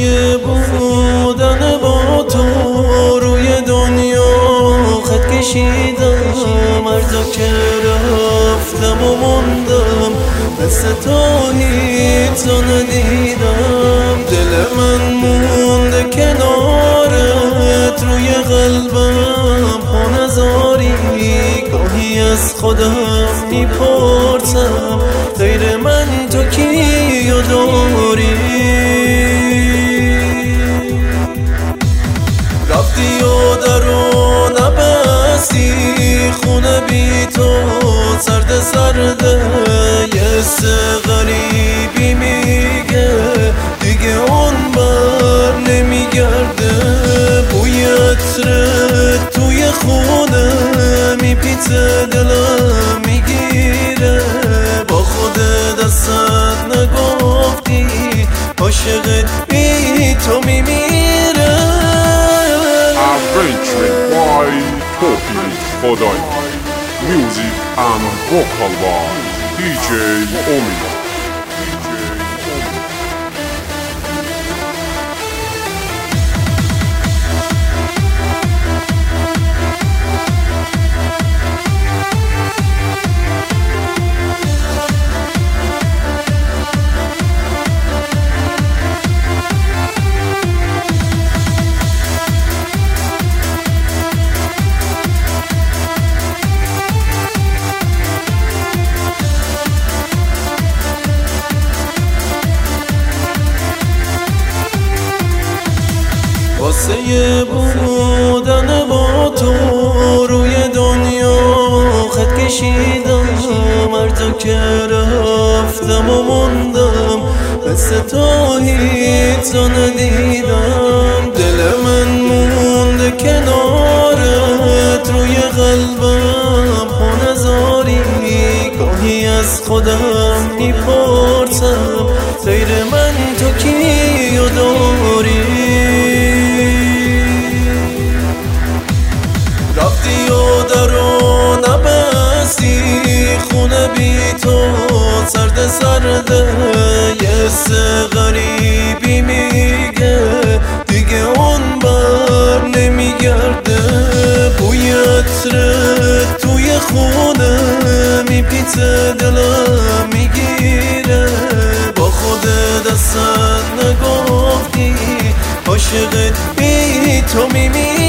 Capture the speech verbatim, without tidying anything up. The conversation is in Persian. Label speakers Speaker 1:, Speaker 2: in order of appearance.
Speaker 1: بودن با تو روی دنیا خط کشیدم، هر جا که رفتم و موندم مثل تو هیچ جا ندیدم. دل من مونده کنارت، روی قلبم پا نذاری. گاهی از خودم میپرسم غیر من تو کیو داری؟ رفتی و درو نبستی، خونه بی تو سرد سرده. یه حس غریبی میگه دیگه اون بر نمیگرده. بوی عطرت توی خونه میپیچه، دلم میگیره. با خود دستت نگفتی عاشقت بی تو میمیره.
Speaker 2: Arrangement by Topi Kodai. Music and vocal by دی جی Omi.
Speaker 1: واسه بودن با تو روی دنیا خط کشیدم، هر جا که رفتم و موندم مثل تو هیچ جا ندیدم. دل من مونده کنارت، روی قلبم پا نذاری. گاهی از خودم میپرسم غیر من تو کیو داری؟ رفتی و درو نبستی، خونه بی تو سرد سرده. یه حس غریبی میگه دیگه اون بر نمیگرده. بوی عطرت توی خونه میپیچه، دلم میگیره. با خود دستت نگفتی عاشقت بی تو میمیره.